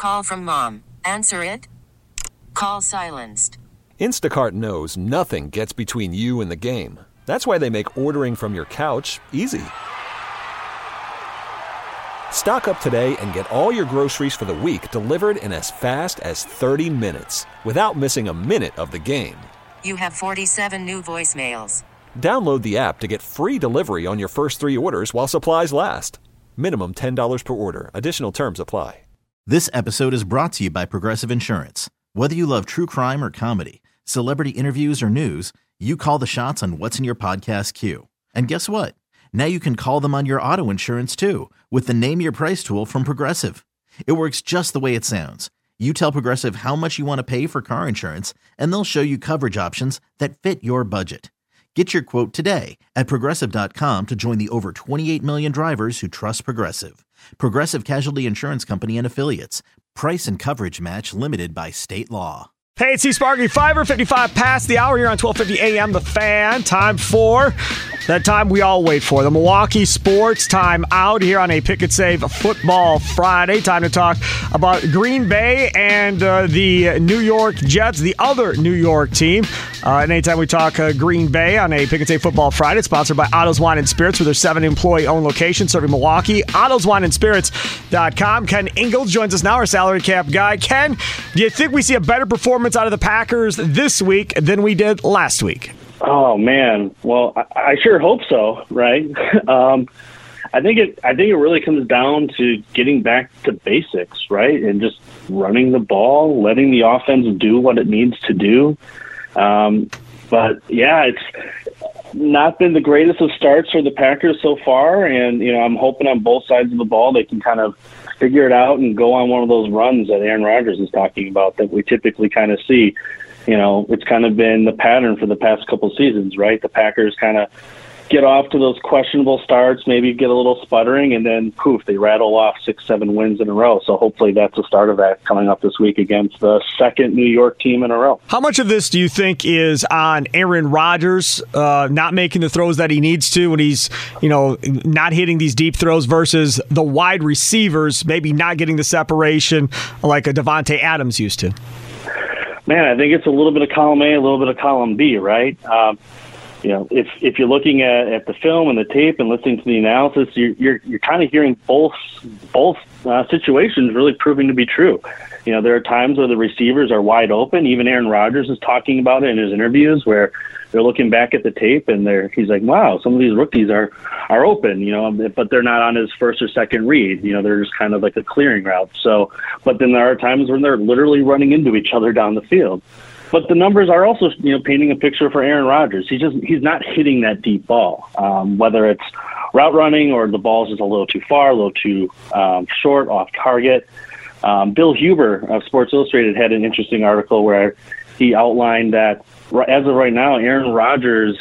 Call from mom. Answer it. Call silenced. Instacart knows nothing gets between you and the game. That's why they make ordering from your couch easy. Stock up today and get all your groceries for the week delivered in as fast as 30 minutes without missing a minute of the game. You have 47 new voicemails. Download the app to get free delivery on your first 3 orders while supplies last. Minimum $10 per order. Additional terms apply. This episode is brought to you by Progressive Insurance. Whether you love true crime or comedy, celebrity interviews or news, you call the shots on what's in your podcast queue. And guess what? Now you can call them on your auto insurance too with the Name Your Price tool from Progressive. It works just the way it sounds. You tell Progressive how much you want to pay for car insurance, and they'll show you coverage options that fit your budget. Get your quote today at Progressive.com to join the over 28 million drivers who trust Progressive. Progressive Casualty Insurance Company and Affiliates. Price and coverage match limited by state law. Hey, it's Sparky, 5:55 past the hour here on 1250 AM The Fan. Time for that time we all wait for, the Milwaukee Sports Time Out here on a Pick and Save Football Friday. Time to talk about Green Bay and the New York Jets, the other New York team. And anytime we talk Green Bay on a Pick and Save Football Friday, it's sponsored by Otto's Wine and Spirits with their 7 employee-owned locations serving Milwaukee. Otto'sWineandSpirits.com. Ken Ingalls joins us now, our salary cap guy. Ken, do you think we see a better performance out of the Packers this week than we did last week? Oh man, well, I sure hope so, right? I think it really comes down to getting back to basics, right, and just running the ball, letting the offense do what it needs to do. But yeah, it's not been the greatest of starts for the Packers so far, and I'm hoping on both sides of the ball they can kind of figure it out and go on one of those runs that Aaron Rodgers is talking about that we typically kind of see. It's kind of been the pattern for the past couple of seasons, right? The Packers kind of get off to those questionable starts, maybe get a little sputtering, and then poof, they rattle off 6-7 wins in a row. So hopefully that's the start of that coming up this week against the second New York team in a row. How much of this do you think is on Aaron Rodgers not making the throws that he needs to when he's, not hitting these deep throws versus the wide receivers maybe not getting the separation like a Devontae Adams used to? Man, I think it's a little bit of column A, a little bit of column B, right? If you're looking at the film and the tape and listening to the analysis, you're kind of hearing both situations really proving to be true. There are times where the receivers are wide open. Even Aaron Rodgers is talking about it in his interviews where they're looking back at the tape and he's like, wow, some of these rookies are open, but they're not on his first or second read. They're just kind of like a clearing route. So, but then there are times when they're literally running into each other down the field. But the numbers are also, painting a picture for Aaron Rodgers. He's not hitting that deep ball, whether it's route running or the ball's just a little too far, a little too short, off target. Bill Huber of Sports Illustrated had an interesting article where he outlined that as of right now, Aaron Rodgers'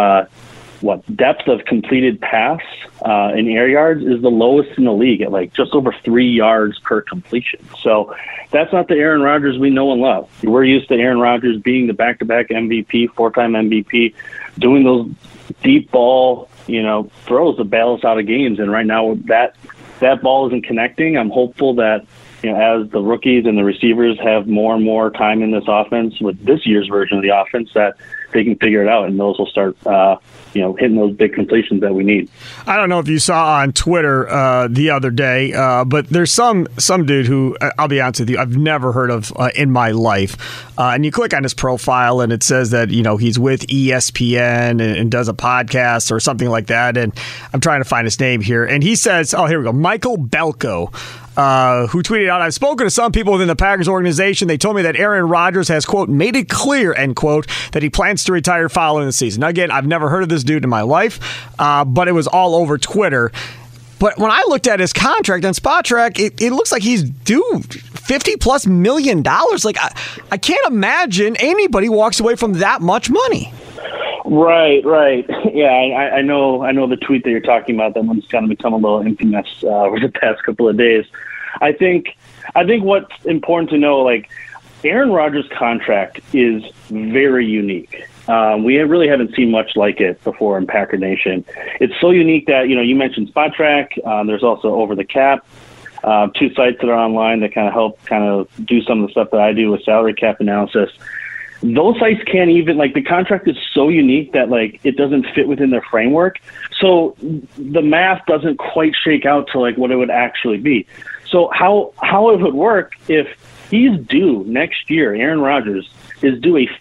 depth of completed pass in air yards is the lowest in the league at just over 3 yards per completion. So that's not the Aaron Rodgers we know and love. We're used to Aaron Rodgers being the back-to-back MVP, 4-time MVP, doing those deep ball, throws to bail us out of games. And right now that ball isn't connecting. I'm hopeful that as the rookies and the receivers have more and more time in this offense with this year's version of the offense, that they can figure it out, and those will start, hitting those big completions that we need. I don't know if you saw on Twitter the other day, but there's some dude who, I'll be honest with you, I've never heard of in my life. And you click on his profile, and it says that he's with ESPN and does a podcast or something like that. And I'm trying to find his name here, and he says, "Oh, here we go, Michael Belko." Who tweeted out, "I've spoken to some people within the Packers organization. They told me that Aaron Rodgers has, quote, made it clear, end quote, that he plans to retire following the season." Now, again, I've never heard of this dude in my life, but it was all over Twitter. But when I looked at his contract on Spotrac, it looks like he's due $50+ million. I can't imagine anybody walks away from that much money. Right. Yeah, I know the tweet that you're talking about. That one's kind of become a little infamous over the past couple of days. I think what's important to know, Aaron Rodgers' contract is very unique. We really haven't seen much like it before in Packer Nation. It's so unique that, you mentioned Spotrac. There's also Over the Cap. two sites that are online that kind of help kind of do some of the stuff that I do with salary cap analysis. Those sites can't even, like, the contract is so unique that, like, it doesn't fit within their framework. So the math doesn't quite shake out to, like, what it would actually be. So how it would work if he's due next year, Aaron Rodgers is due a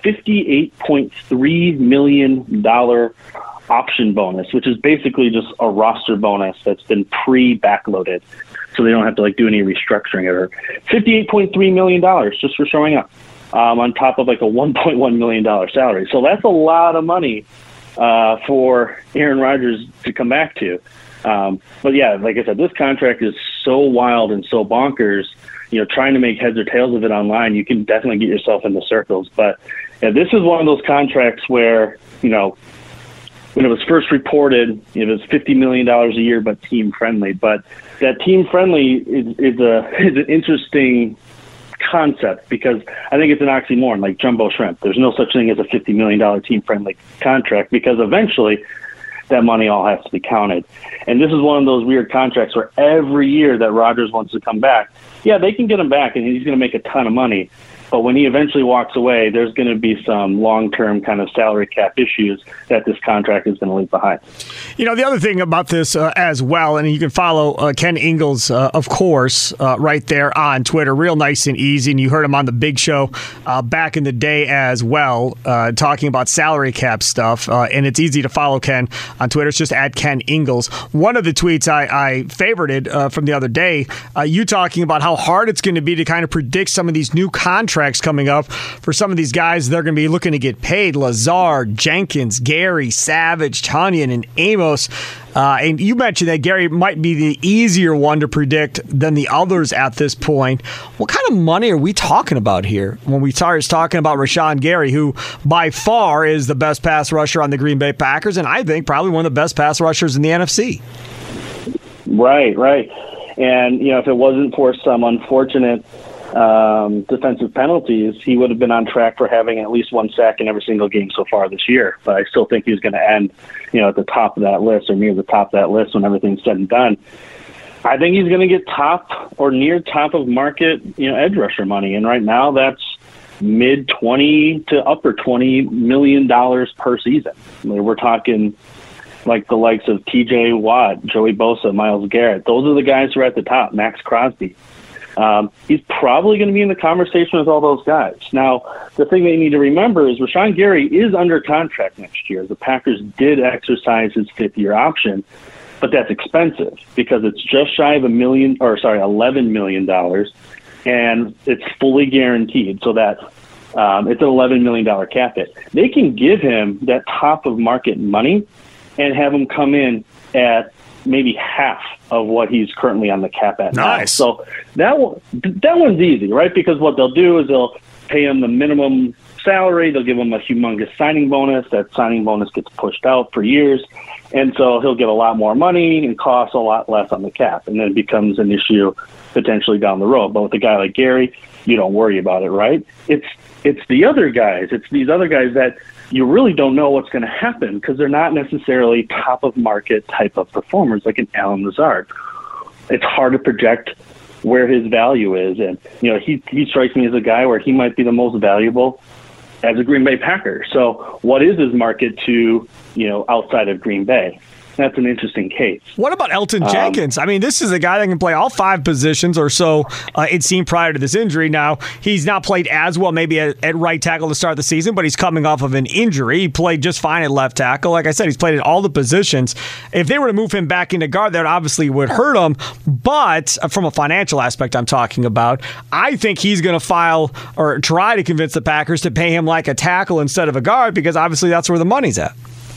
$58.3 million option bonus, which is basically just a roster bonus that's been pre-backloaded. So they don't have to, like, do any restructuring or $58.3 million just for showing up. On top of like a $1.1 million salary. So that's a lot of money for Aaron Rodgers to come back to. But yeah, like I said, this contract is so wild and so bonkers, trying to make heads or tails of it online, you can definitely get yourself into circles. But yeah, this is one of those contracts where, when it was first reported, it was $50 million a year, but team friendly. But that team friendly is an interesting concept, because I think it's an oxymoron, like jumbo shrimp. There's no such thing as a $50 million team-friendly contract, because eventually that money all has to be counted. And this is one of those weird contracts where every year that Rodgers wants to come back, yeah, they can get him back and he's going to make a ton of money. But when he eventually walks away, there's going to be some long-term kind of salary cap issues that this contract is going to leave behind. The other thing about this as well, and you can follow Ken Ingalls, of course, right there on Twitter, real nice and easy. And you heard him on the Big Show back in the day as well, talking about salary cap stuff. And it's easy to follow Ken on Twitter. It's just at Ken Ingalls. One of the tweets I favorited from the other day, you talking about how hard it's going to be to kind of predict some of these new contracts coming up for some of these guys. They're going to be looking to get paid. Lazard, Jenkins, Gary, Savage, Tonyan, and Amos. And you mentioned that Gary might be the easier one to predict than the others at this point. What kind of money are we talking about here when we start talking about Rashawn Gary, who by far is the best pass rusher on the Green Bay Packers, and I think probably one of the best pass rushers in the NFC? Right. And, if it wasn't for some unfortunate defensive penalties, he would have been on track for having at least one sack in every single game so far this year. But I still think he's going to end, at the top of that list or near the top of that list when everything's said and done. I think he's going to get top or near top of market, edge rusher money. And right now that's mid 20 to upper $20 million per season. We're talking like the likes of TJ Watt, Joey Bosa, Myles Garrett. Those are the guys who are at the top, Max Crosby. He's probably going to be in the conversation with all those guys. Now, the thing that you need to remember is Rashawn Gary is under contract next year. The Packers did exercise his fifth-year option, but that's expensive because it's just shy of $11 million, and it's fully guaranteed. So that it's an $11 million cap hit. They can give him that top of market money and have him come in at maybe half of what he's currently on the cap at. Nice. Now. So that one's easy, right? Because what they'll do is they'll pay him the minimum salary. They'll give him a humongous signing bonus. That signing bonus gets pushed out for years. And so he'll get a lot more money and costs a lot less on the cap. And then it becomes an issue potentially down the road. But with a guy like Gary, you don't worry about it, right? It's the other guys. It's these other guys that you really don't know what's going to happen because they're not necessarily top of market type of performers like an Allen Lazard. It's hard to project where his value is. And, he strikes me as a guy where he might be the most valuable as a Green Bay Packer. So what is his market to, outside of Green Bay? That's an interesting case. What about Elton Jenkins? I mean, this is a guy that can play all five positions or so, it seemed, prior to this injury. Now, he's not played as well maybe at right tackle to start the season, but he's coming off of an injury. He played just fine at left tackle. Like I said, he's played at all the positions. If they were to move him back into guard, that obviously would hurt him. But from a financial aspect I'm talking about, I think he's going to file or try to convince the Packers to pay him like a tackle instead of a guard because obviously that's where the money's at.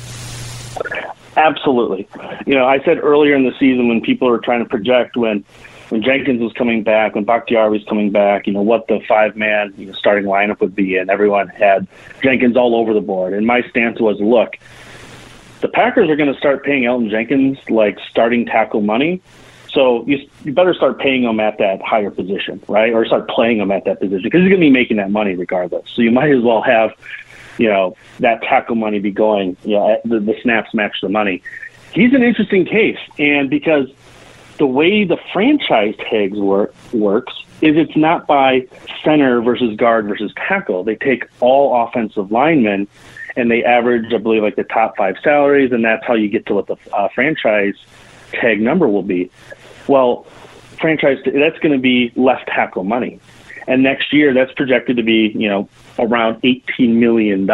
Absolutely. I said earlier in the season when people were trying to project when Jenkins was coming back, when Bakhtiari was coming back, what the five-man starting lineup would be, and everyone had Jenkins all over the board. And my stance was, look, the Packers are going to start paying Elton Jenkins like starting tackle money, so you better start paying him at that higher position, right? Or start playing him at that position because he's going to be making that money regardless. So you might as well have that tackle money be going, the snaps match the money. He's an interesting case. And because the way the franchise tags works is it's not by center versus guard versus tackle. They take all offensive linemen and they average, I believe, like the top 5 salaries, and that's how you get to what the franchise tag number will be. Well, that's going to be left tackle money. And next year, that's projected to be, around $18 million.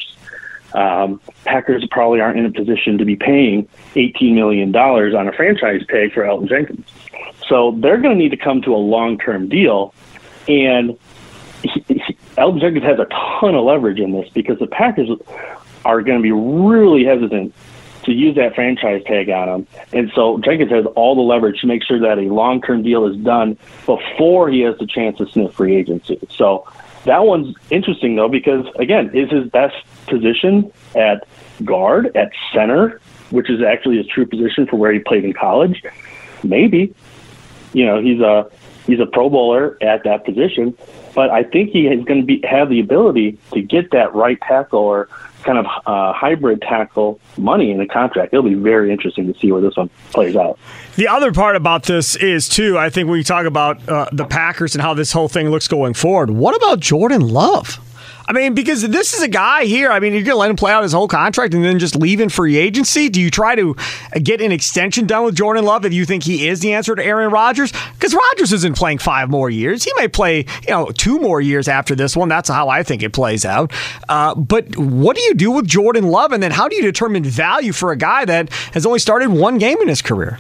Packers probably aren't in a position to be paying $18 million on a franchise tag for Elgton Jenkins. So they're going to need to come to a long-term deal. And Elgton Jenkins has a ton of leverage in this because the Packers are going to be really hesitant to use that franchise tag on him. And so Jenkins has all the leverage to make sure that a long-term deal is done before he has the chance to sniff free agency. So that one's interesting, though, because, again, is his best position at guard, at center, which is actually his true position for where he played in college? Maybe. He's a Pro Bowler at that position, but I think he is going to have the ability to get that right tackle or kind of hybrid tackle money in the contract. It'll be very interesting to see where this one plays out. The other part about this is, too, I think when you talk about the Packers and how this whole thing looks going forward, what about Jordan Love? I mean, because this is a guy here, you're going to let him play out his whole contract and then just leave in free agency? Do you try to get an extension done with Jordan Love if you think he is the answer to Aaron Rodgers? Because Rodgers isn't playing 5 more years. He may play, 2 more years after this one. That's how I think it plays out. But what do you do with Jordan Love? And then how do you determine value for a guy that has only started 1 game in his career?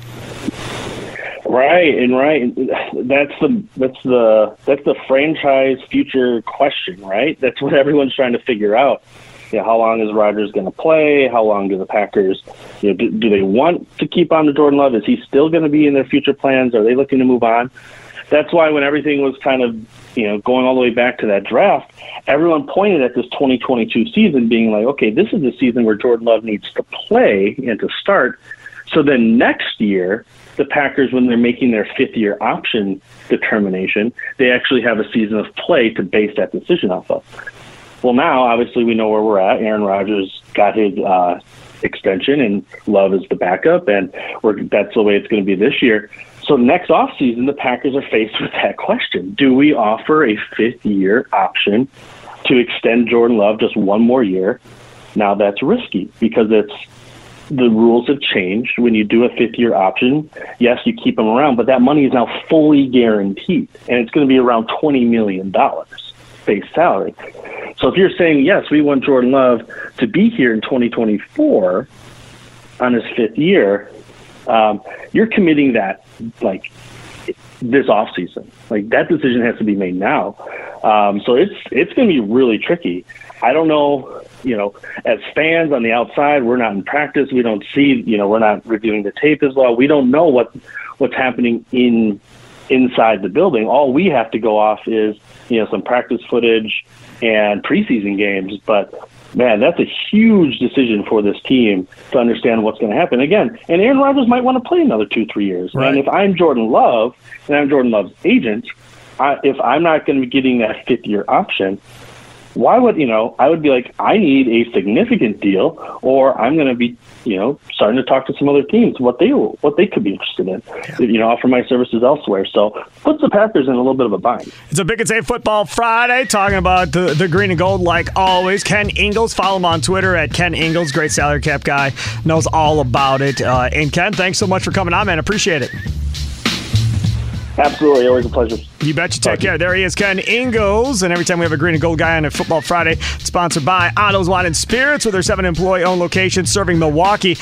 Right. That's the franchise future question, right? That's what everyone's trying to figure out. How long is Rodgers going to play? How long do the Packers, do they want to keep on to Jordan Love? Is he still going to be in their future plans? Are they looking to move on? That's why when everything was kind of, going all the way back to that draft, everyone pointed at this 2022 season being like, okay, this is the season where Jordan Love needs to play and to start. So then next year, the Packers, when they're making their 5th-year option determination, they actually have a season of play to base that decision off of. Well, now, obviously, we know where we're at. Aaron Rodgers got his extension, and Love is the backup, and that's the way it's going to be this year. So next offseason, the Packers are faced with that question. Do we offer a 5th-year option to extend Jordan Love just 1 more year? Now, that's risky because the rules have changed. When you do a 5th-year option, yes, you keep him around, but that money is now fully guaranteed, and it's going to be around $20 million base salary. So if you're saying, yes, we want Jordan Love to be here in 2024 on his 5th year, you're committing that like this offseason. Like that decision has to be made now. So it's going to be really tricky. I don't know. As fans on the outside, we're not in practice. We don't see, we're not reviewing the tape as well. We don't know what's happening inside the building. All we have to go off is, some practice footage and preseason games. But man, that's a huge decision for this team to understand what's going to happen again. And Aaron Rodgers might want to play another 2-3 years. Right. And if I'm Jordan Love and I'm Jordan Love's agent, if I'm not going to be getting that 5th-year option, why would, I would be like, I need a significant deal, or I'm going to be, starting to talk to some other teams, what they could be interested in, offer my services elsewhere. So puts the Packers in a little bit of a bind. It's a Big and Safe Football Friday, talking about the green and gold like always. Ken Ingles, follow him on Twitter at Ken Ingles, great salary cap guy, knows all about it. And Ken, thanks so much for coming on, man. Appreciate it. Absolutely. Always a pleasure. You bet. You take care. There he is, Ken Ingles. And every time we have a green and gold guy on a Football Friday, it's sponsored by Otto's Wine and Spirits with their 7 employee-owned locations serving Milwaukee.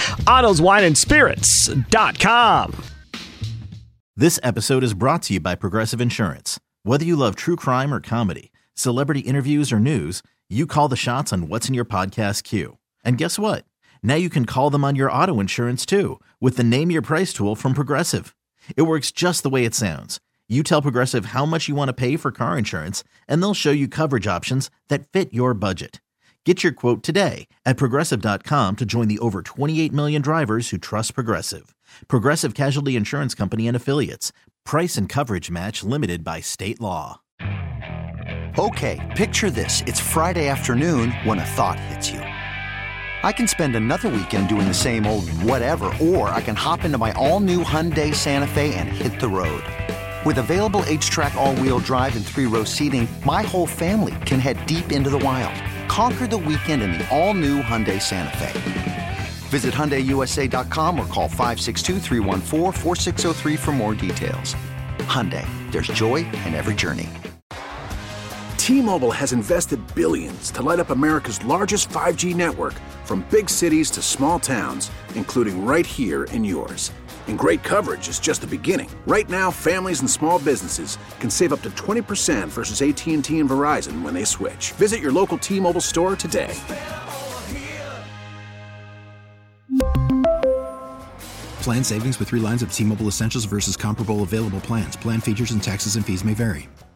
Otto'sWineandSpirits.com. This episode is brought to you by Progressive Insurance. Whether you love true crime or comedy, celebrity interviews or news, you call the shots on what's in your podcast queue. And guess what? Now you can call them on your auto insurance, too, with the Name Your Price tool from Progressive. It works just the way it sounds. You tell Progressive how much you want to pay for car insurance, and they'll show you coverage options that fit your budget. Get your quote today at Progressive.com to join the over 28 million drivers who trust Progressive. Progressive Casualty Insurance Company and Affiliates. Price and coverage match limited by state law. Okay, picture this. It's Friday afternoon when a thought hits you. I can spend another weekend doing the same old whatever, or I can hop into my all-new Hyundai Santa Fe and hit the road. With available H-Track all-wheel drive and 3-row seating, my whole family can head deep into the wild. Conquer the weekend in the all-new Hyundai Santa Fe. Visit HyundaiUSA.com or call 562-314-4603 for more details. Hyundai, there's joy in every journey. T-Mobile has invested billions to light up America's largest 5G network, from big cities to small towns, including right here in yours. And great coverage is just the beginning. Right now, families and small businesses can save up to 20% versus AT&T and Verizon when they switch. Visit your local T-Mobile store today. Plan savings with 3 lines of T-Mobile Essentials versus comparable available plans. Plan features and taxes and fees may vary.